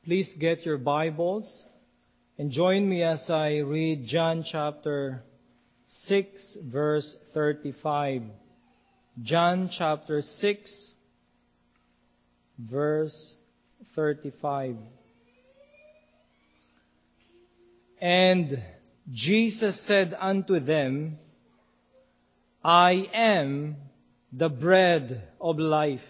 Please get your Bibles and join me as I read John chapter 6, verse 35. John chapter 6, verse 35. And Jesus said unto them, I am the bread of life.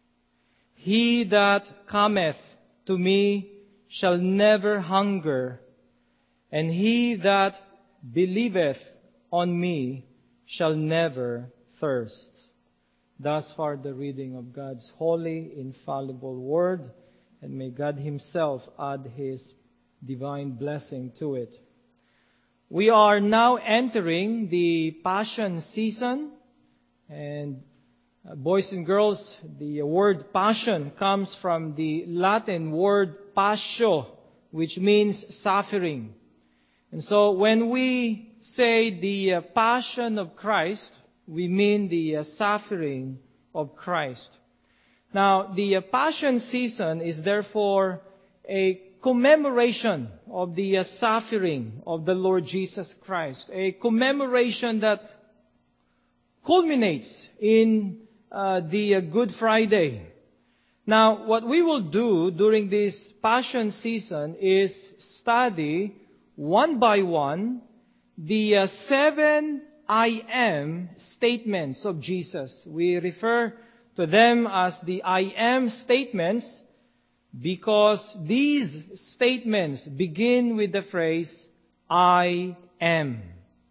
He that cometh to me shall never hunger, and he that believeth on me shall never thirst. Thus far the reading of God's holy, infallible word, and may God Himself add His divine blessing to it. We are now entering the Passion season, and boys and girls, the word passion comes from the Latin word passio, which means suffering. And so when we say the passion of Christ, we mean the suffering of Christ. Now, the Passion season is therefore a commemoration of the suffering of the Lord Jesus Christ, a commemoration that culminates in the Good Friday. Now, what we will do during this Passion season is study one by one the 7 I am statements of Jesus. We refer to them as the I am statements because these statements begin with the phrase, I am.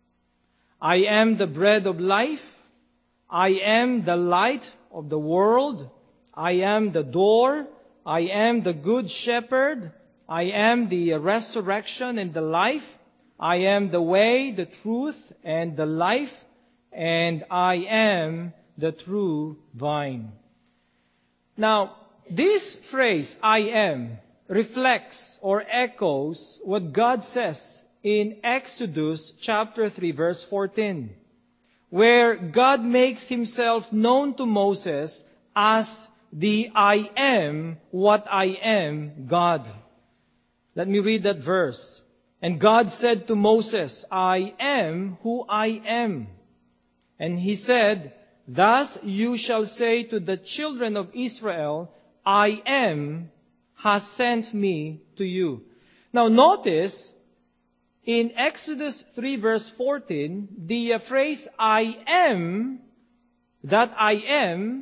I am the bread of life. I am the light of the world. I am the door. I am the good shepherd. I am the resurrection and the life. I am the way, the truth, and the life. And I am the true vine. Now, this phrase, I am, reflects or echoes what God says in Exodus chapter 3, verse 14. Where God makes Himself known to Moses as the I am what I am God. Let me read that verse. And God said to Moses, I am who I am. And He said, thus you shall say to the children of Israel, I am has sent me to you. Now notice, in Exodus 3 verse 14, the phrase, I am, that I am,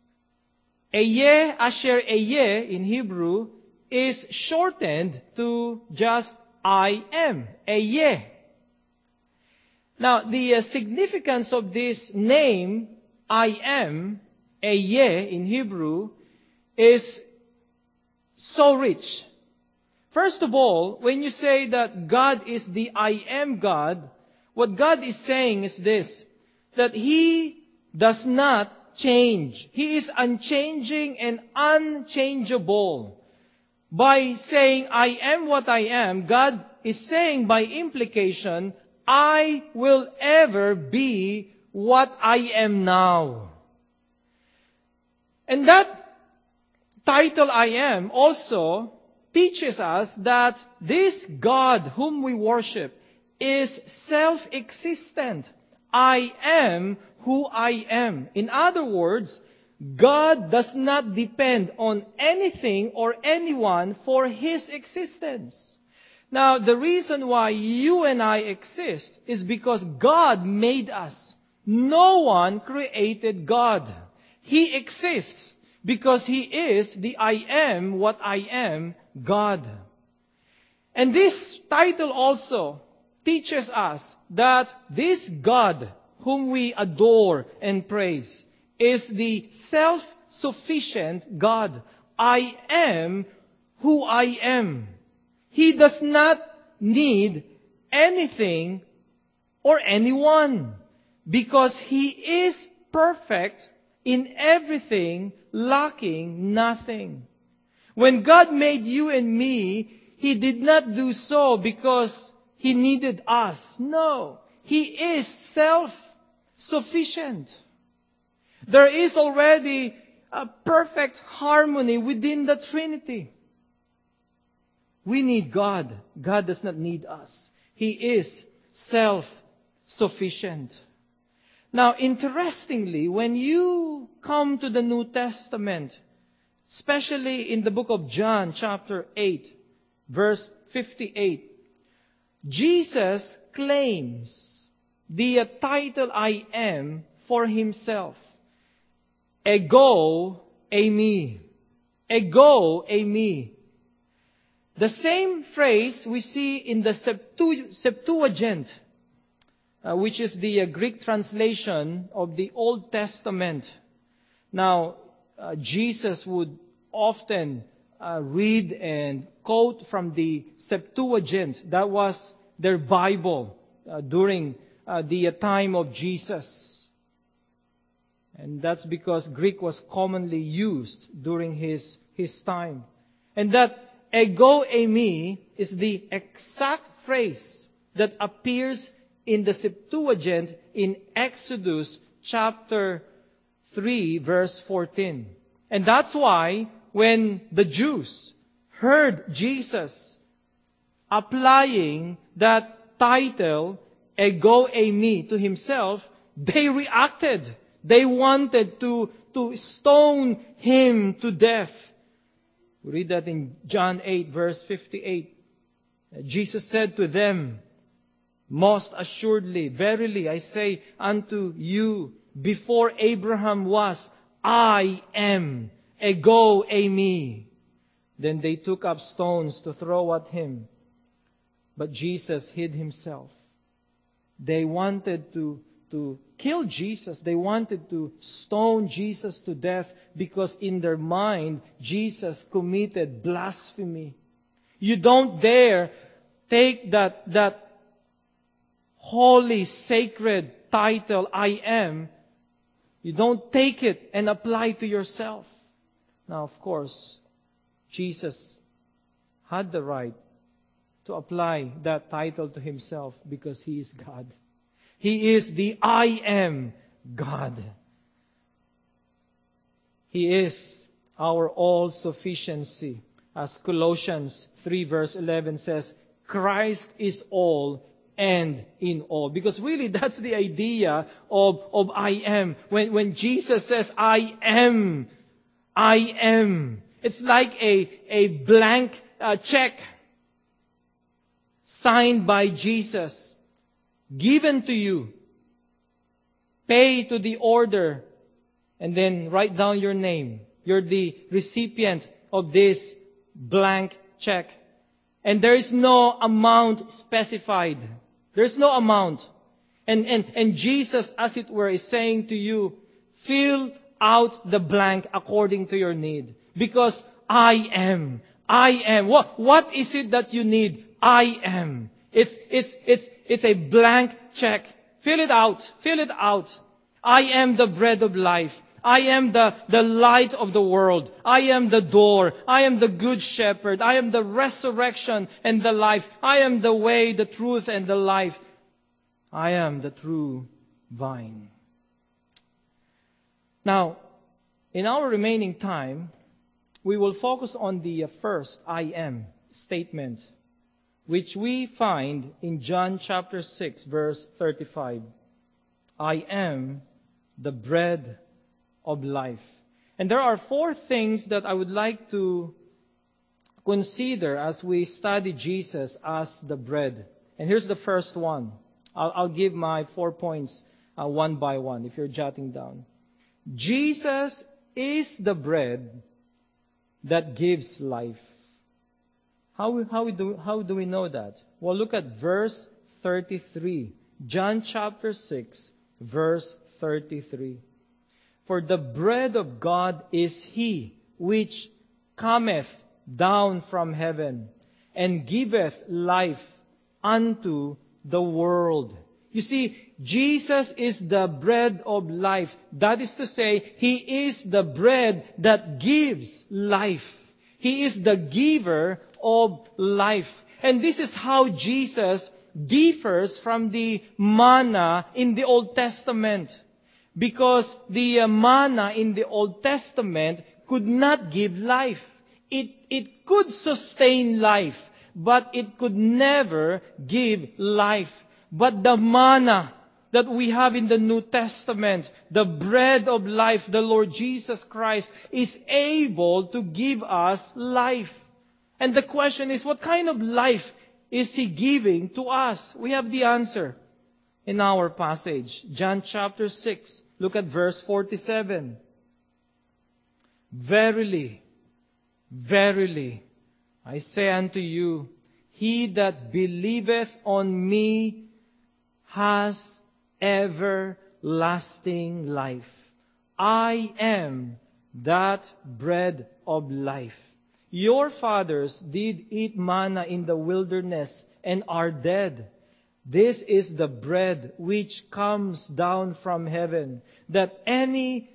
Ehyeh asher Ehyeh in Hebrew, is shortened to just I am, Ehyeh. Now, the significance of this name, I am, Ehyeh in Hebrew, is so rich. First of all, when you say that God is the I am God, what God is saying is this, that He does not change. He is unchanging and unchangeable. By saying, I am what I am, God is saying by implication, I will ever be what I am now. And that title, I am, also teaches us that this God whom we worship is self-existent. I am who I am. In other words, God does not depend on anything or anyone for His existence. Now, the reason why you and I exist is because God made us. No one created God. He exists because He is the I am what I am God. And this title also teaches us that this God whom we adore and praise is the self-sufficient God. I am who I am. He does not need anything or anyone because He is perfect in everything, lacking nothing. When God made you and me, He did not do so because He needed us. No, He is self-sufficient. There is already a perfect harmony within the Trinity. We need God. God does not need us. He is self-sufficient. Now, interestingly, when you come to the New Testament, especially in the book of John, chapter 8, verse 58, Jesus claims the title I am for himself. Ego eimi. Ego eimi. The same phrase we see in the Septuagint, which is the Greek translation of the Old Testament. Now, Jesus would often read and quote from the Septuagint. That was their Bible during the time of Jesus. And that's because Greek was commonly used during his time. And that ego eimi is the exact phrase that appears in the Septuagint in Exodus chapter 3, verse 14. And that's why when the Jews heard Jesus applying that title, ego eimi, to himself, they reacted. They wanted to stone him to death. We read that in John 8, verse 58. Jesus said to them, most assuredly, verily, I say unto you, before Abraham was, I am, ego eimi. Then they took up stones to throw at him. But Jesus hid himself. They wanted to kill Jesus. They wanted to stone Jesus to death because in their mind, Jesus committed blasphemy. You don't dare take that holy, sacred title, I am. You don't take it and apply it to yourself. Now, of course, Jesus had the right to apply that title to himself because he is God. He is the I am God. He is our all-sufficiency. As Colossians 3 verse 11 says, Christ is all and in all. Because really that's the idea of I am. When Jesus says I am. It's like a blank check signed by Jesus, given to you, pay to the order, and then write down your name. You're the recipient of this blank check. And there is no amount specified. There's no amount. And Jesus, as it were, is saying to you, fill out the blank according to your need. Because I am. What is it that you need? I am. It's a blank check. Fill it out. I am the bread of life. I am the light of the world. I am the door. I am the good shepherd. I am the resurrection and the life. I am the way, the truth, and the life. I am the true vine. Now, in our remaining time, we will focus on the first I am statement, which we find in John chapter 6, verse 35. I am the bread of life. And there are 4 things that I would like to consider as we study Jesus as the bread. And here's the first one. I'll give my 4 points one by one if you're jotting down. Jesus is the bread that gives life. How do we know that? Well, look at verse 33. John chapter 6, verse 33. For the bread of God is He which cometh down from heaven and giveth life unto the world. You see, Jesus is the bread of life. That is to say, He is the bread that gives life. He is the giver of life. And this is how Jesus differs from the manna in the Old Testament. Because the manna in the Old Testament could not give life. It could sustain life. but it could never give life. But the manna that we have in the New Testament, the bread of life, the Lord Jesus Christ, is able to give us life. And the question is, what kind of life is He giving to us? We have the answer in our passage. John chapter 6, look at verse 47. Verily, verily, I say unto you, he that believeth on me has everlasting life. I am that bread of life. Your fathers did eat manna in the wilderness and are dead. This is the bread which comes down from heaven, that a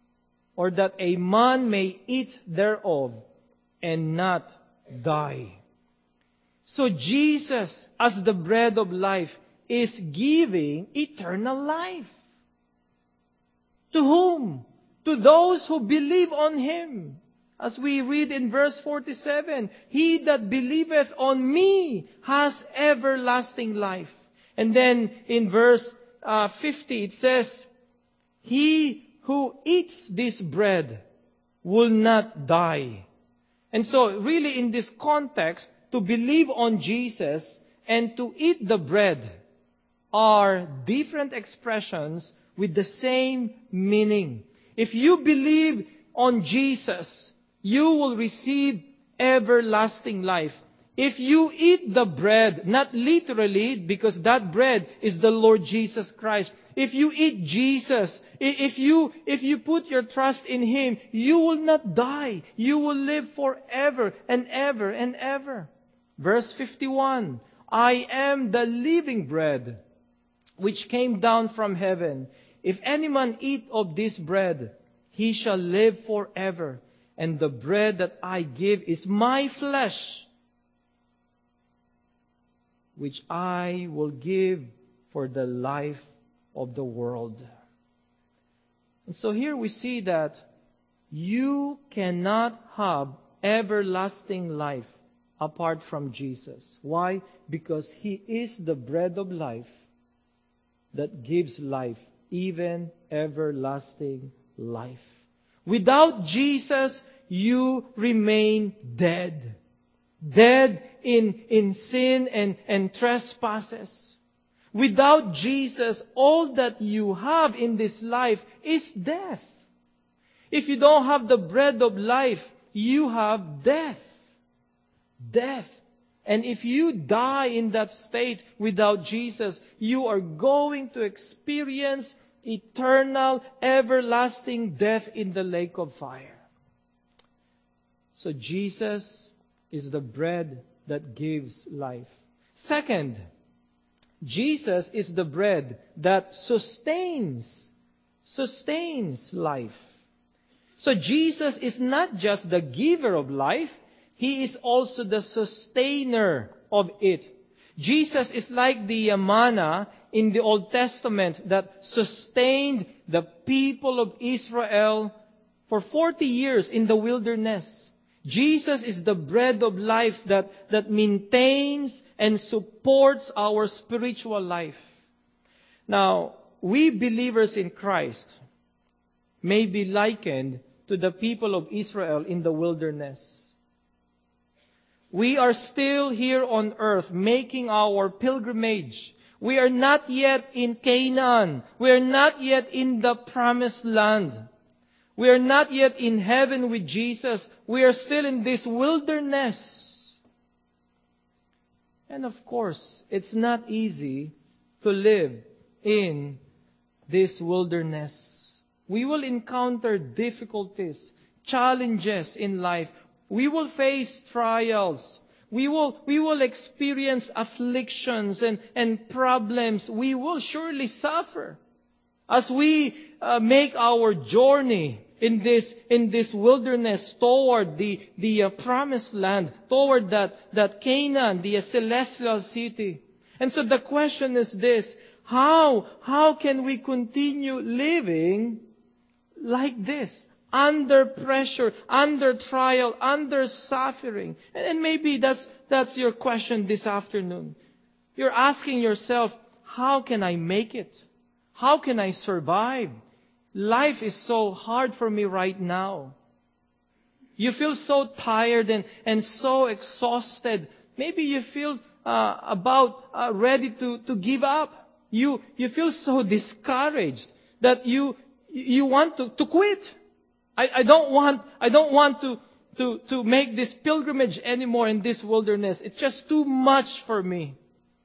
man may eat thereof and not die. So Jesus, as the bread of life, is giving eternal life. To whom? To those who believe on Him. As we read in verse 47, he that believeth on me has everlasting life. And then in verse 50 it says, he who eats this bread will not die. And so really in this context, to believe on Jesus and to eat the bread are different expressions with the same meaning. If you believe on Jesus, you will receive everlasting life. If you eat the bread, not literally, because that bread is the Lord Jesus Christ. If you eat Jesus, if you put your trust in Him, you will not die. You will live forever and ever and ever. Verse 51, I am the living bread which came down from heaven. If any man eat of this bread, he shall live forever. And the bread that I give is my flesh, which I will give for the life of the world. And so here we see that you cannot have everlasting life apart from Jesus. Why? Because He is the bread of life that gives life, even everlasting life. Without Jesus, you remain dead. Dead in sin and trespasses. Without Jesus, all that you have in this life is death. If you don't have the bread of life, you have death. Death. And if you die in that state without Jesus, you are going to experience eternal, everlasting death in the lake of fire. So Jesus is the bread that gives life. Second, Jesus is the bread that sustains life. So Jesus is not just the giver of life, He is also the sustainer of it. Jesus is like the manna in the Old Testament that sustained the people of Israel for 40 years in the wilderness. Jesus is the bread of life that maintains and supports our spiritual life. Now, we believers in Christ may be likened to the people of Israel in the wilderness. We are still here on earth making our pilgrimage. We are not yet in Canaan. We are not yet in the promised land. We are not yet in heaven with Jesus. We are still in this wilderness. And of course, it's not easy to live in this wilderness. We will encounter difficulties, challenges in life. We will face trials. We will experience afflictions and problems. We will surely suffer as we make our journey in this wilderness toward the promised land, toward that Canaan, the celestial city. And so the question is this: how can we continue living like this? under pressure, under trial, under suffering. And maybe that's your question this afternoon. You're asking yourself, how can I make it? How can I survive? Life is so hard for me right now. You feel so tired and so exhausted. Maybe you feel ready to give up. You feel so discouraged that you want to quit. I don't want to make this pilgrimage anymore in this wilderness. It's just too much for me.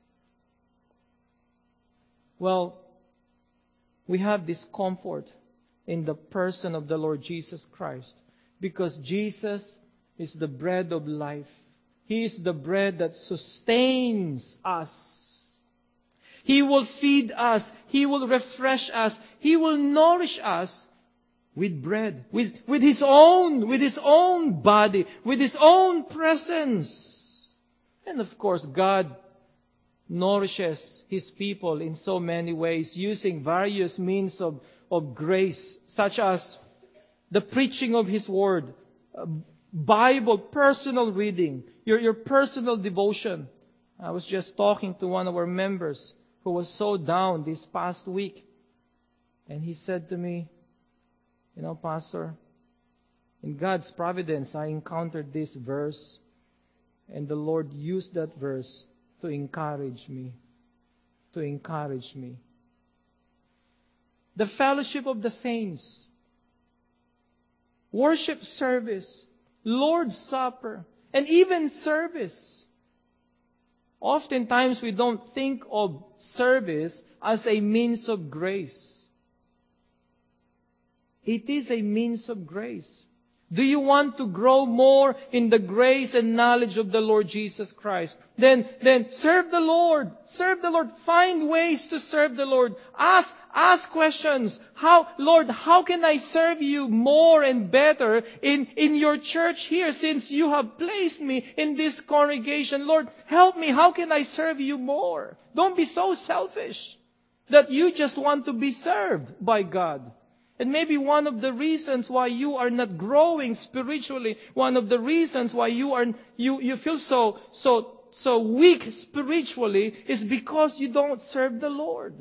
Well, we have this comfort in the person of the Lord Jesus Christ, because Jesus is the bread of life. He is the bread that sustains us. He will feed us. He will refresh us. He will nourish us with bread, with His own body, with His own presence. And of course, God nourishes His people in so many ways, using various means of grace, such as the preaching of His Word, Bible, personal reading, your personal devotion. I was just talking to one of our members who was so down this past week. And he said to me, Pastor, in God's providence, I encountered this verse, and the Lord used that verse to encourage me. The fellowship of the saints, worship service, Lord's Supper, and even service. Oftentimes we don't think of service as a means of grace. It is a means of grace. Do you want to grow more in the grace and knowledge of the Lord Jesus Christ? Then serve the Lord. Serve the Lord. Find ways to serve the Lord. Ask questions. Lord, how can I serve you more and better in your church here, since you have placed me in this congregation? Lord, help me. How can I serve you more? Don't be so selfish that you just want to be served by God. And maybe one of the reasons why you are not growing spiritually, one of the reasons why you feel so weak spiritually, is because you don't serve the Lord.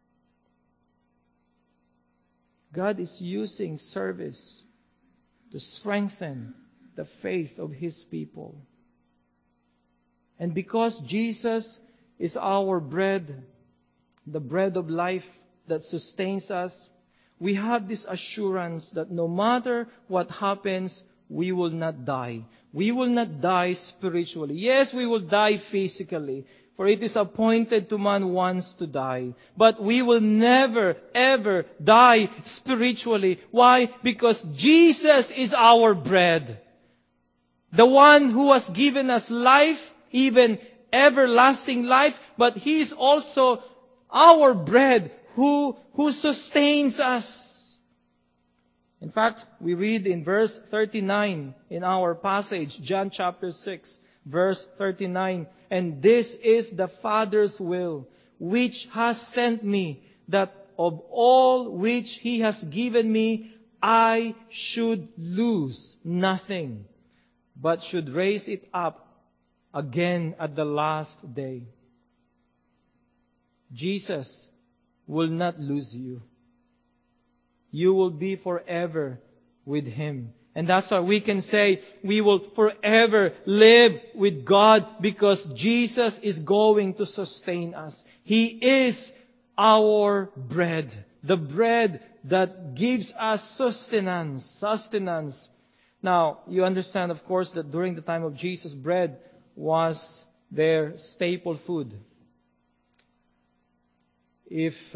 God is using service to strengthen the faith of His people. And because Jesus is our bread, the bread of life that sustains us, we have this assurance that no matter what happens, we will not die. We will not die spiritually. Yes, we will die physically, for it is appointed to man once to die. But we will never, ever die spiritually. Why? Because Jesus is our bread. The one who has given us life, even everlasting life, but He is also our bread, who sustains us. In fact, we read in verse 39 in our passage, John chapter 6, verse 39, and this is the Father's will, which has sent me, that of all which He has given me, I should lose nothing, but should raise it up again at the last day. Jesus will not lose you. You will be forever with Him. And that's why we can say we will forever live with God, because Jesus is going to sustain us. He is our bread. The bread that gives us sustenance. Now, you understand, of course, that during the time of Jesus, bread was their staple food. If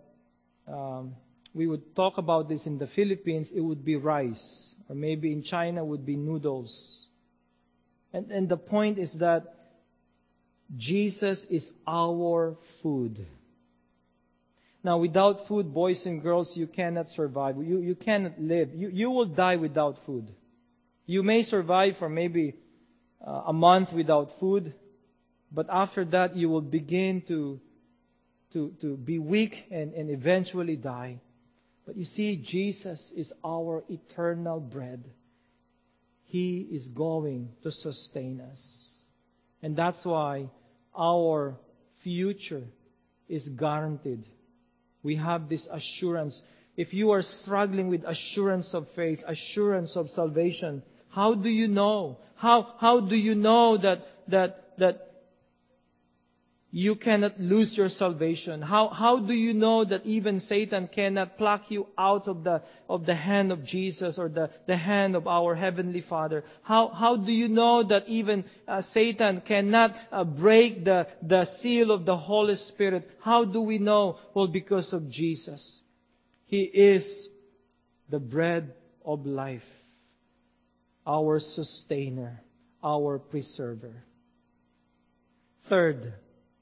we would talk about this in the Philippines, it would be rice. Or maybe in China, it would be noodles. And the point is that Jesus is our food. Now, without food, boys and girls, you cannot survive. You cannot live. You will die without food. You may survive for maybe a month without food, but after that, you will begin to be weak and eventually die. But you see, Jesus is our eternal bread. He is going to sustain us. And that's why our future is guaranteed. We have this assurance. If you are struggling with assurance of faith, assurance of salvation, how do you know? How do you know that you cannot lose your salvation? How do you know that even Satan cannot pluck you out of the hand of Jesus or the hand of our Heavenly Father? How do you know that even Satan cannot break the seal of the Holy Spirit? How do we know? Well, because of Jesus. He is the bread of life, our sustainer, our preserver. Third,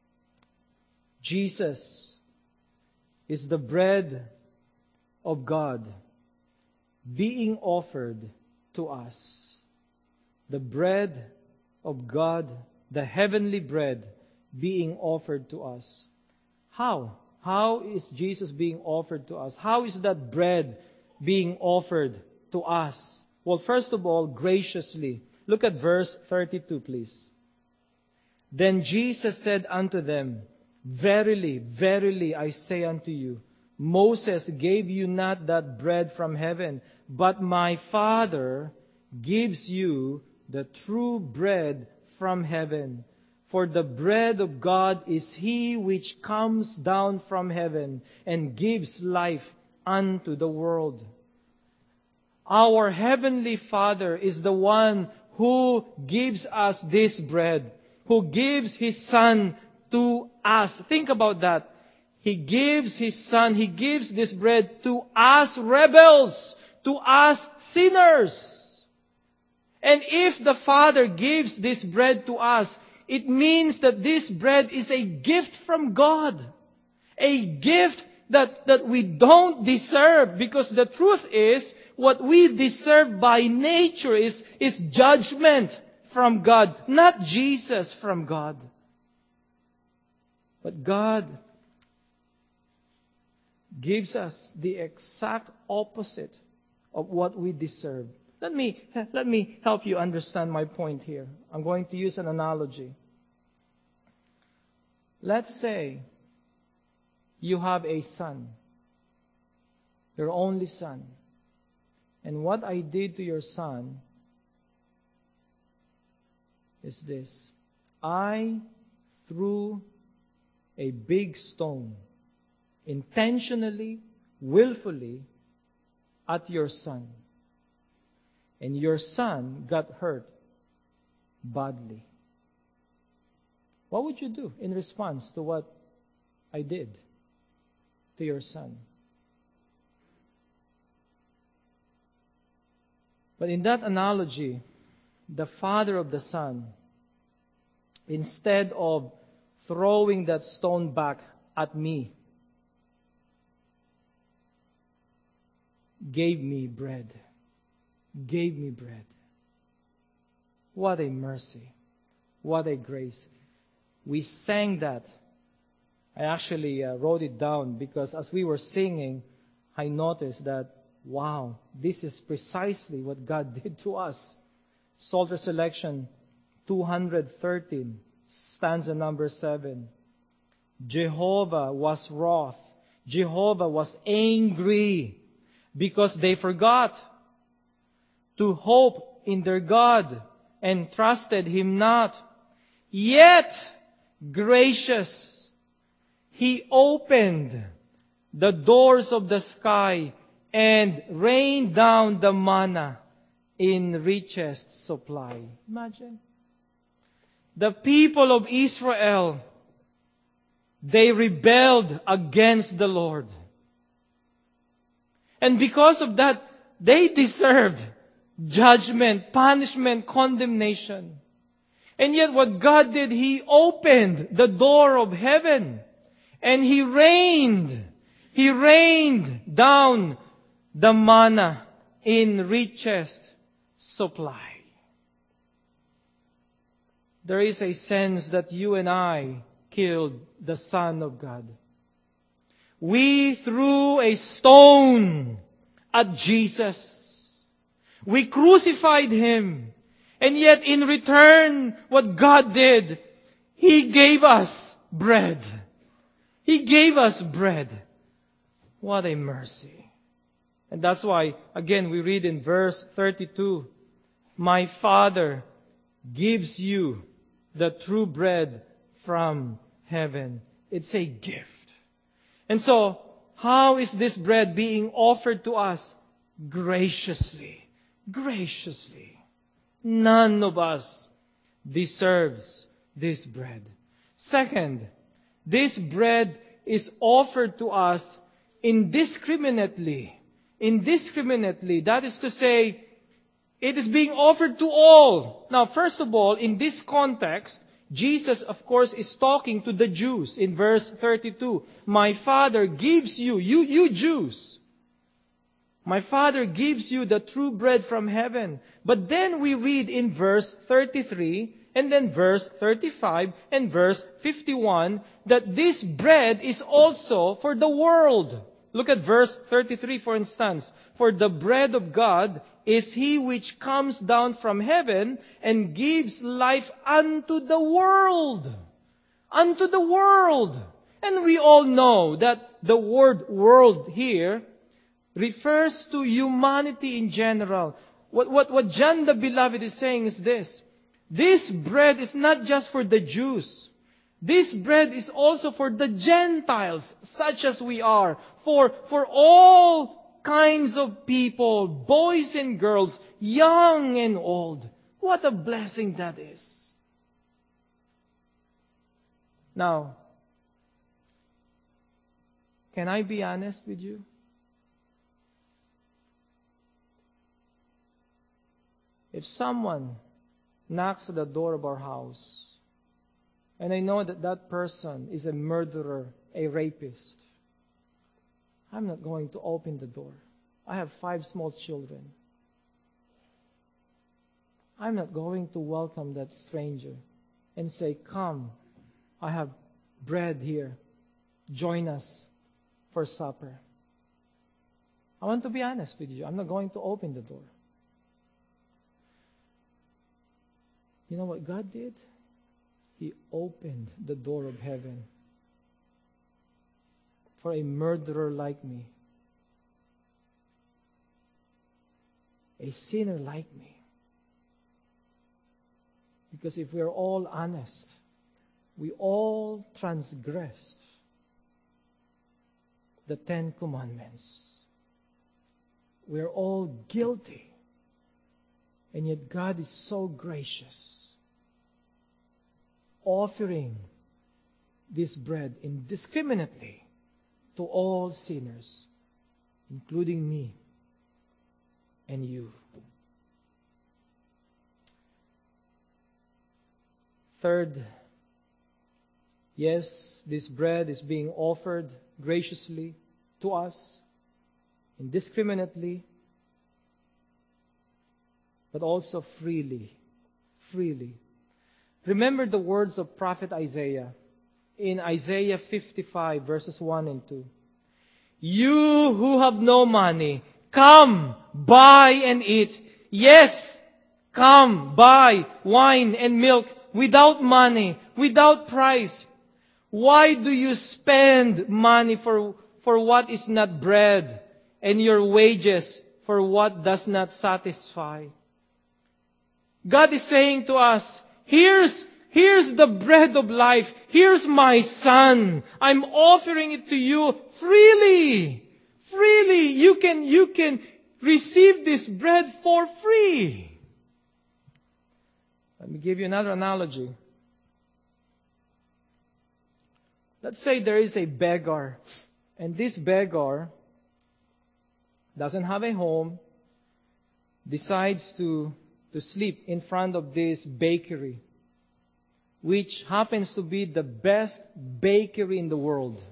Jesus is the bread of God being offered to us. The bread of God, the heavenly bread being offered to us. How? How is Jesus being offered to us? How is that bread being offered to us? Well, first of all, graciously. Look at verse 32, please. Then Jesus said unto them, Verily, verily, I say unto you, Moses gave you not that bread from heaven, but my Father gives you the true bread from heaven. For the bread of God is He which comes down from heaven and gives life unto the world. Our Heavenly Father is the one who gives us this bread, who gives His Son to us. Think about that. He gives His Son, He gives this bread to us rebels, to us sinners. And if the Father gives this bread to us, it means that this bread is a gift from God. A gift that we don't deserve, because the truth is, what we deserve by nature is judgment from God, not Jesus from God. But God gives us the exact opposite of what we deserve. Let me help you understand my point here. I'm going to use an analogy. Let's say you have a son, your only son. And what I did to your son is this. I threw a big stone, intentionally, willfully, at your son. And your son got hurt badly. What would you do in response to what I did to your son? But in that analogy, the father of the son, instead of throwing that stone back at me, gave me bread. Gave me bread. What a mercy. What a grace. We sang that. I actually wrote it down because as we were singing, I noticed that, wow, this is precisely what God did to us. Psalter selection 213, stanza number 7. Jehovah was wroth. Jehovah was angry because they forgot to hope in their God and trusted Him not. Yet, gracious, He opened the doors of the sky and rained down the manna in richest supply. Imagine. The people of Israel, they rebelled against the Lord. And because of that, they deserved judgment, punishment, condemnation. And yet what God did, He opened the door of heaven and He rained down the manna in richest supply. There is a sense that you and I killed the Son of God. We threw a stone at Jesus. We crucified Him. And yet in return, what God did, He gave us bread. He gave us bread. What a mercy. And that's why, again, we read in verse 32, my Father gives you the true bread from heaven. It's a gift. And so, how is this bread being offered to us? Graciously. Graciously. None of us deserves this bread. Second, this bread is offered to us indiscriminately. Indiscriminately. That is to say, it is being offered to all. Now, first of all, in this context, Jesus, of course, is talking to the Jews in verse 32. My Father gives you, you Jews, my Father gives you the true bread from heaven. But then we read in verse 33, and then verse 35, and verse 51, that this bread is also for the world. Look at verse 33, for instance. For the bread of God is He which comes down from heaven and gives life unto the world. Unto the world. And we all know that the word world here refers to humanity in general. What John the Beloved is saying is this. This bread is not just for the Jews. This bread is also for the Gentiles, such as we are. For all kinds of people, boys and girls, young and old. What a blessing that is. Now, can I be honest with you? If someone knocks at the door of our house, and I know that that person is a murderer, a rapist, I'm not going to open the door. I have 5 small children. I'm not going to welcome that stranger and say, come, I have bread here. Join us for supper. I want to be honest with you. I'm not going to open the door. You know what God did? He opened the door of heaven for a murderer like me, a sinner like me. Because if we're all honest, we all transgressed the 10 Commandments. We're all guilty. And yet God is so gracious, offering this bread indiscriminately to all sinners, including me and you. Third, yes, this bread is being offered graciously to us, indiscriminately, but also freely. Freely. Remember the words of Prophet Isaiah in Isaiah 55, verses 1 and 2. You who have no money, come, buy and eat. Yes, come, buy wine and milk without money, without price. Why do you spend money for what is not bread, and your wages for what does not satisfy? God is saying to us, here's the bread of life. Here's my Son. I'm offering it to you freely. Freely. You can receive this bread for free. Let me give you another analogy. Let's say there is a beggar, and this beggar doesn't have a home, decides to sleep in front of this bakery, which happens to be the best bakery in the world,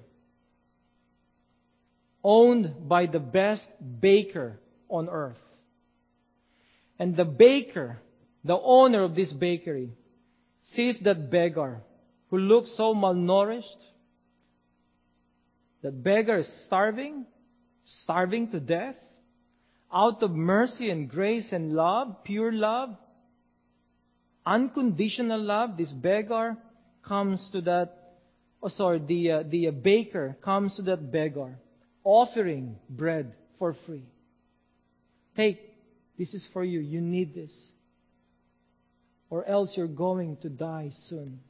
owned by the best baker on earth. And the baker, the owner of this bakery, sees that beggar who looks so malnourished, That beggar is starving to death, out of mercy and grace and love, pure love, unconditional love. This beggar comes to the baker comes to that beggar, offering bread for free. Take, this is for you. You need this, or else you're going to die soon.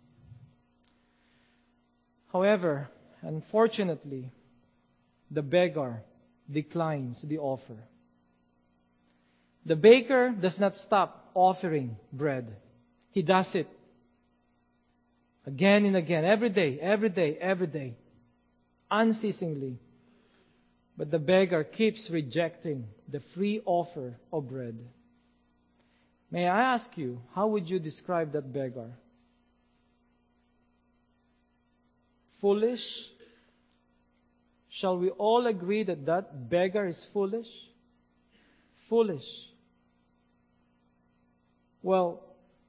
However, unfortunately, the beggar declines the offer. The baker does not stop offering bread. He does it again and again, every day, unceasingly. But the beggar keeps rejecting the free offer of bread. May I ask you, how would you describe that beggar? Foolish? Shall we all agree that that beggar is foolish? Foolish. Well,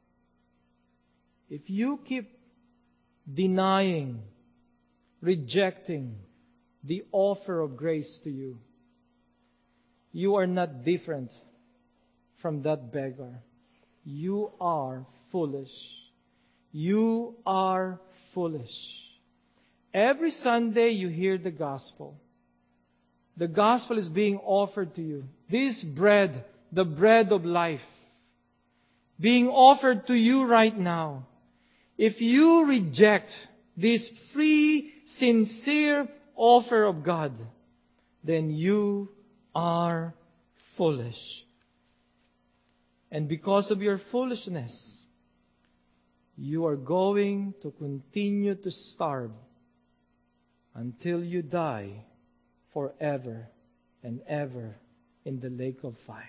if you keep denying, rejecting the offer of grace to you, you are not different from that beggar. You are foolish. You are foolish. Every Sunday you hear the gospel. The gospel is being offered to you. This bread, the bread of life, being offered to you right now. If you reject this free, sincere offer of God, then you are foolish. And because of your foolishness, you are going to continue to starve until you die forever and ever in the lake of fire.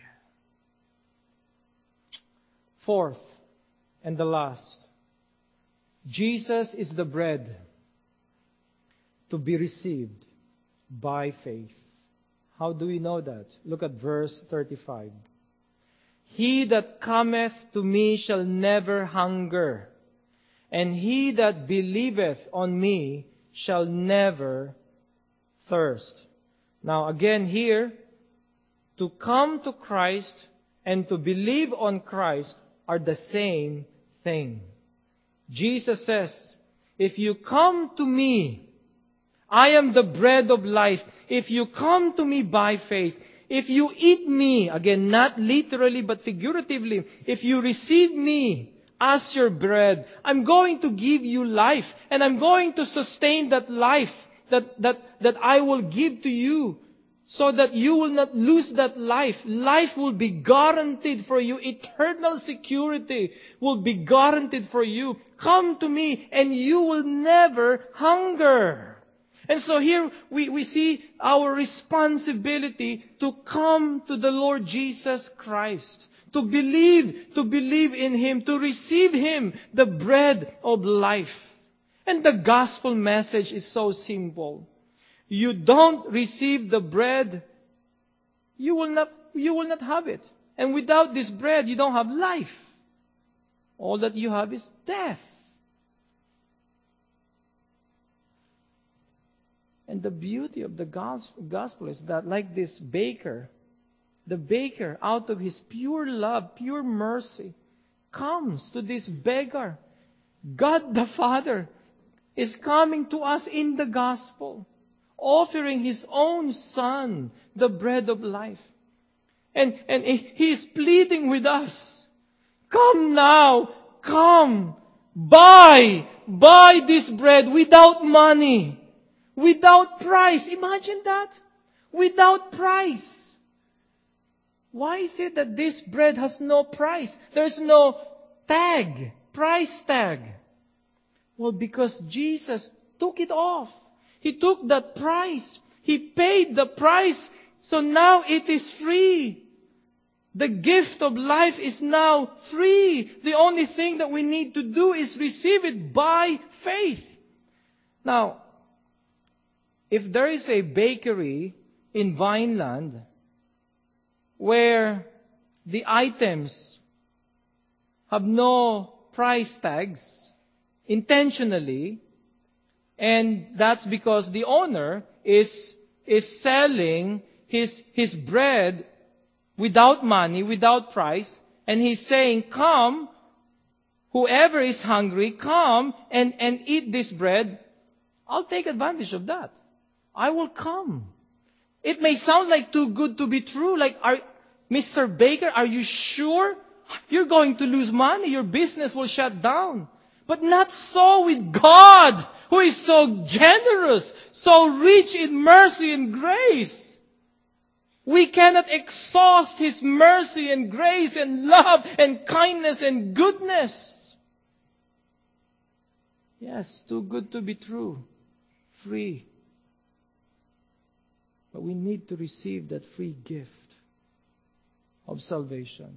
Fourth, and the last, Jesus is the bread to be received by faith. How do we know that? Look at verse 35. He that cometh to me shall never hunger, and he that believeth on me shall never thirst. Now again here, to come to Christ and to believe on Christ are the same thing. Jesus says, if you come to me, I am the bread of life. If you come to me by faith, if you eat me, again, not literally but figuratively, if you receive me as your bread, I'm going to give you life, and I'm going to sustain that life that I will give to you, so that you will not lose that life. Life will be guaranteed for you. Eternal security will be guaranteed for you. Come to me and you will never hunger. And so here we see our responsibility to come to the Lord Jesus Christ, to believe in Him, to receive Him, the bread of life. And the gospel message is so simple. You don't receive the bread, you will not have it. And without this bread, you don't have life. All that you have is death. And the beauty of the gospel is that, like this baker, the baker, out of his pure love, pure mercy, comes to this beggar. God the Father is coming to us in the gospel, offering His own Son, the bread of life. And He is pleading with us. Come now, come, buy this bread without money, without price. Imagine that. Without price. Why is it that this bread has no price? There's no tag, price tag. Well, because Jesus took it off. He took that price. He paid the price. So now it is free. The gift of life is now free. The only thing that we need to do is receive it by faith. Now, if there is a bakery in Vineland where the items have no price tags, intentionally, And that's because the owner is selling his bread without money, without price. And he's saying, come, whoever is hungry, come and eat this bread. I'll take advantage of that. I will come. It may sound like too good to be true. Like, Mr. Baker, are you sure? You're going to lose money. Your business will shut down. But not so with God, who is so generous, so rich in mercy and grace. We cannot exhaust His mercy and grace and love and kindness and goodness. Yes, too good to be true. Free. But we need to receive that free gift of salvation.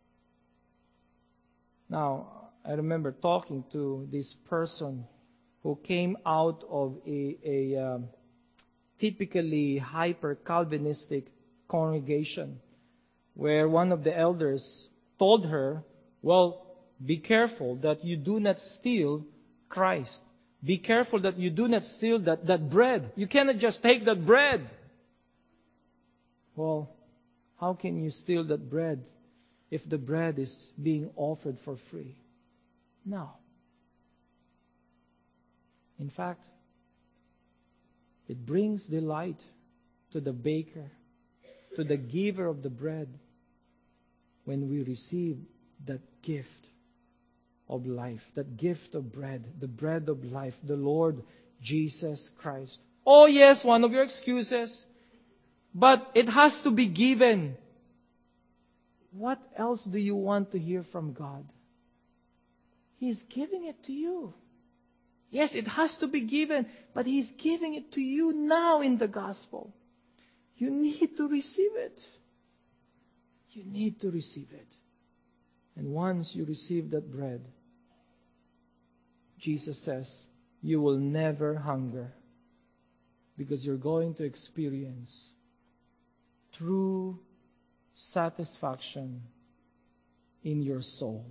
Now, I remember talking to this person who came out of a typically hyper-Calvinistic congregation, where one of the elders told her, well, be careful that you do not steal Christ. Be careful that you do not steal that bread. You cannot just take that bread. Well, how can you steal that bread if the bread is being offered for free? No. In fact, it brings delight to the baker, to the giver of the bread, when we receive that gift of life, that gift of bread, the bread of life, the Lord Jesus Christ. Oh yes, one of your excuses, but it has to be given. What else do you want to hear from God? He's giving it to you. Yes, it has to be given, but He's giving it to you now in the gospel. You need to receive it. You need to receive it. And once you receive that bread, Jesus says, you will never hunger, because you're going to experience true satisfaction in your soul.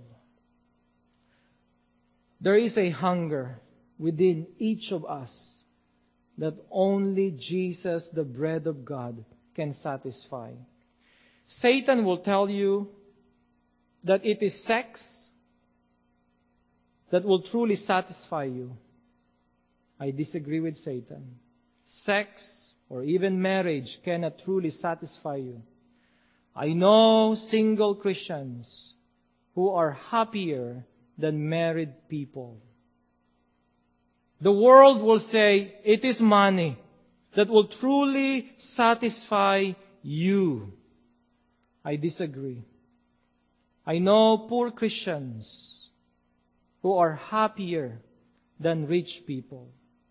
There is a hunger within each of us that only Jesus, the bread of God, can satisfy. Satan will tell you that it is sex that will truly satisfy you. I disagree with Satan. Sex or even marriage cannot truly satisfy you. I know single Christians who are happier than married people. The world will say it is money that will truly satisfy you. I disagree. I know poor Christians who are happier than rich people.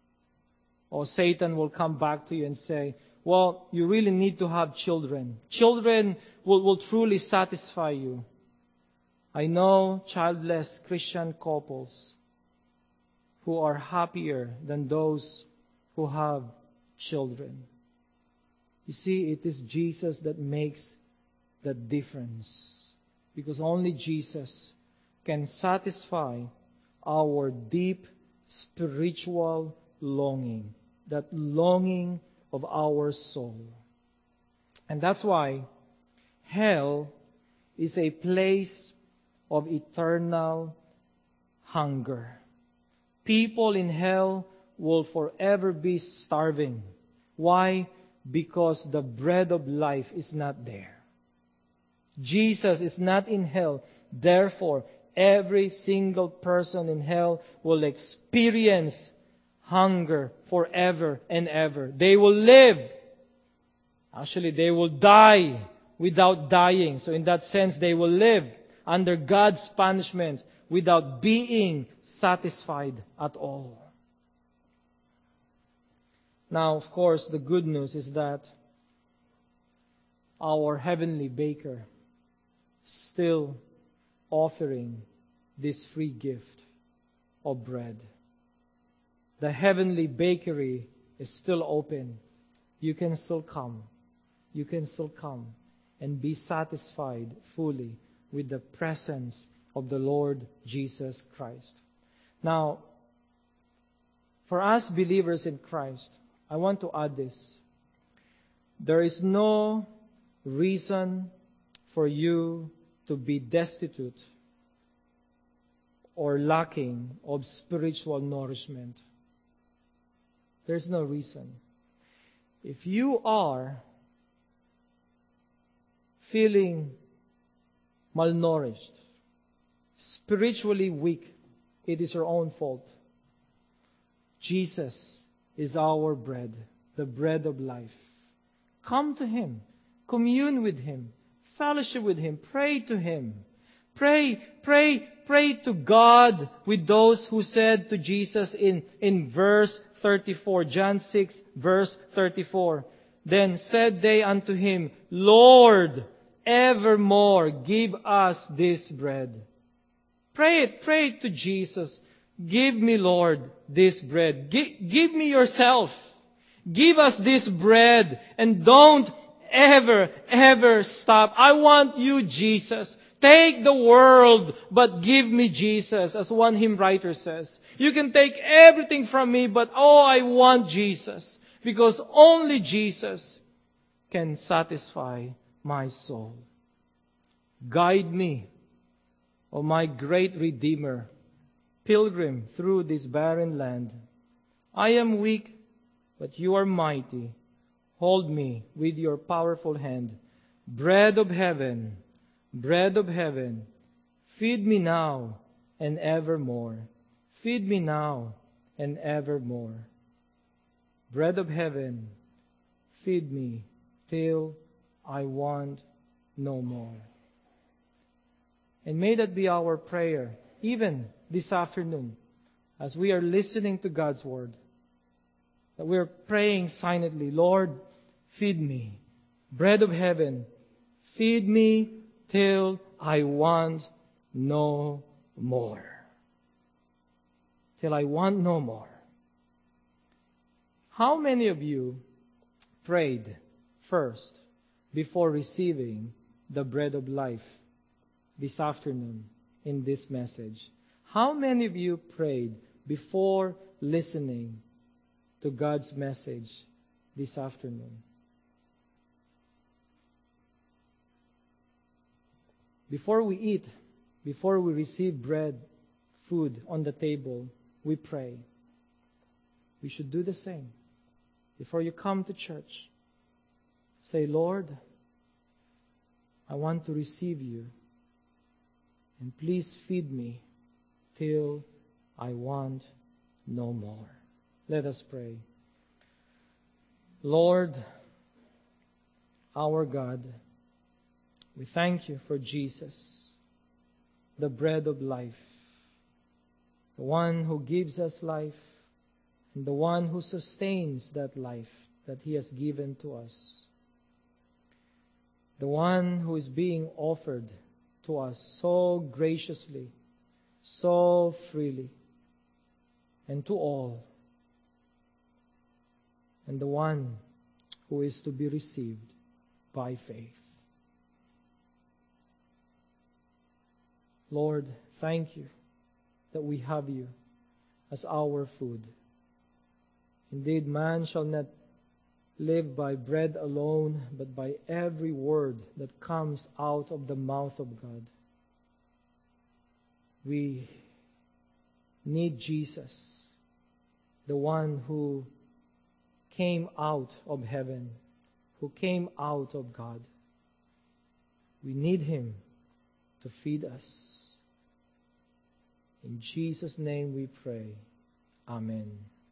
Or Satan will come back to you and say, well, you really need to have children. Children will truly satisfy you. I know childless Christian couples who are happier than those who have children. You see, it is Jesus that makes that difference. Because only Jesus can satisfy our deep spiritual longing, that longing of our soul. And that's why hell is a place of eternal hunger. People in hell will forever be starving. Why? Because the bread of life is not there. Jesus is not in hell. Therefore, every single person in hell will experience hunger forever and ever. They will live. Actually, they will die without dying. So in that sense, they will live under God's punishment without being satisfied at all. Now, of course, the good news is that our heavenly baker is still offering this free gift of bread. The heavenly bakery is still open. You can still come. You can still come and be satisfied fully with the presence of the Lord Jesus Christ. Now, For us believers in Christ, I want to add this. There is no reason for you to be destitute or lacking of spiritual nourishment. There's no reason. If you are feeling malnourished, spiritually weak, it is your own fault. Jesus is our bread, the bread of life. Come to Him, commune with Him, fellowship with Him, pray to Him. Pray to God with those who said to Jesus in verse 34, John 6, verse 34. Then said they unto Him, Lord, evermore give us this bread. Pray to Jesus. Give me, Lord, this bread. Give me yourself. Give us this bread and don't ever stop. I want you, Jesus. Take the world, but give me Jesus, as one hymn writer says. You can take everything from me, but I want Jesus. Because only Jesus can satisfy my soul. Guide me, O my great Redeemer, pilgrim through this barren land. I am weak, but you are mighty. Hold me with your powerful hand. Bread of heaven, feed me now and evermore. Feed me now and evermore. Bread of heaven, feed me till I want no more. And may that be our prayer, even this afternoon, as we are listening to God's Word, that we are praying silently, Lord, feed me. Bread of heaven, feed me till I want no more. Till I want no more. How many of you prayed first before receiving the bread of life this afternoon in this message? How many of you prayed before listening to God's message this afternoon? Before we eat, before we receive bread, food on the table, we pray. We should do the same. Before you come to church, say, Lord, I want to receive you, and please feed me till I want no more. Let us pray. Lord, our God, we thank you for Jesus, the bread of life, the one who gives us life, and the one who sustains that life that He has given to us. The one who is being offered to us so graciously, so freely, and to all. And the one who is to be received by faith. Lord, thank you that we have you as our food. Indeed, man shall not live by bread alone, but by every word that comes out of the mouth of God. We need Jesus, the one who came out of heaven, who came out of God. We need Him to feed us. In Jesus' name we pray. Amen.